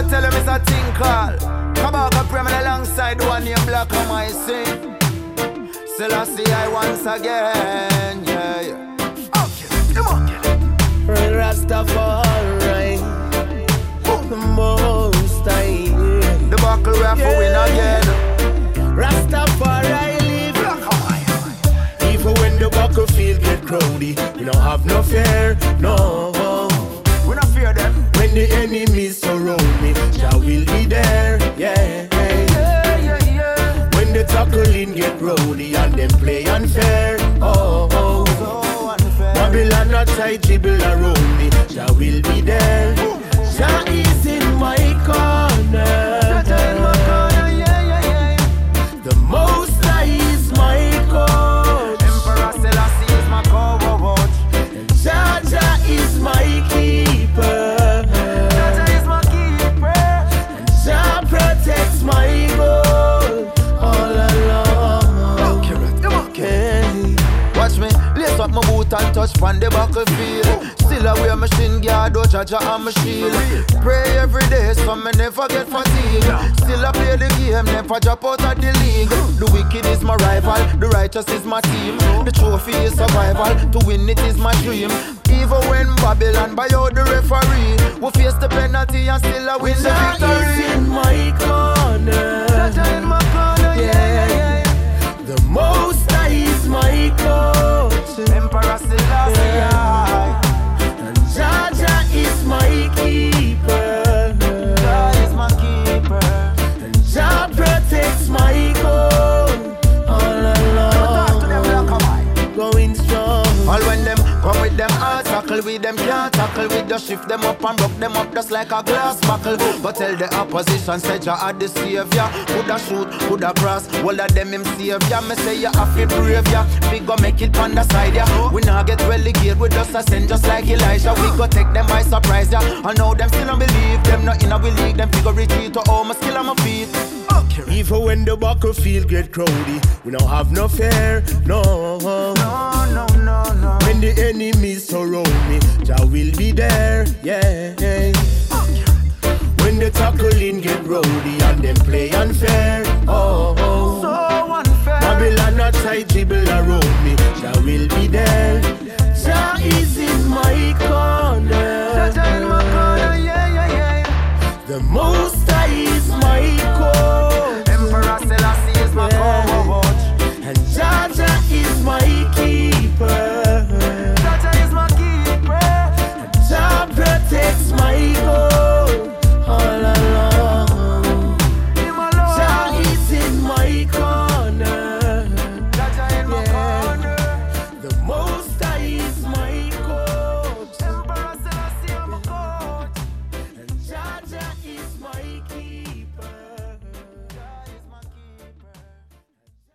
tell him it's a thing called Kabaka Premier alongside the one named Black on my sing. Selassie I once again, yeah, yeah. Okay, come on. Rastafari, the most I the buckle we have to win again. Rastafari live. Even when the battlefield get crowdy, we don't have no fear, no. We don't fear them. When the enemies surround me, Jah will be there, yeah. When the tackling get rowdy and them play unfair, oh. So unfair. Babylon not try dribble around me, Jah will be there. Jah is in my corner. Jah in my corner, yeah. The Most High is my coach. Emperor Selassie is my coach. And Jah is my keeper. Jah is my keeper. And Jah protects my goal all along. Okay. Watch me, lace up my boot and touch from the battlefield. Still a wear machine guard, oh Jaja and my shield. Pray every day so me never get fatigued. Still I play the game, never drop out of the league. The wicked is my rival, the righteous is my team. The trophy is survival, to win it is my dream. Even when Babylon buy out the referee, we face the penalty and still I win the victory. Jah is in my corner. Jaja in my corner, yeah. The Most High is my coach. Emperor Selassie, And Jah is my keeper. Jah is my keeper. And Jah protects my goal all along. Going strong. All when them come with them all tackle with them can't tackle with the shift them up and broke them up just like a glass buckle. But tell the opposition say Jah are the savior. Coulda shoot, coulda cross, all of them him savior. Me say you have to brave ya. We go make it on the side ya. We not get relegated, we just ascend just like Elijah. We go take them by surprise ya. I know them still don't believe them not in a we league. Them figure retreat to all my skill on my feet. Even when the battlefield get crowdy, we don't have no fear, no. No. When the enemies surround me, Jah will be there, yeah. When the tackling get rowdy and them play unfair, oh. So unfair. Babylon not try dribble around me, Jah will be there. Jah is in my corner. Jah in my corner, yeah. The Most High is my coach. Emperor Selassie is my coach. And Jah is my keeper. Jah is my keeper. And Jah protects my goal all along. Jah is in my corner.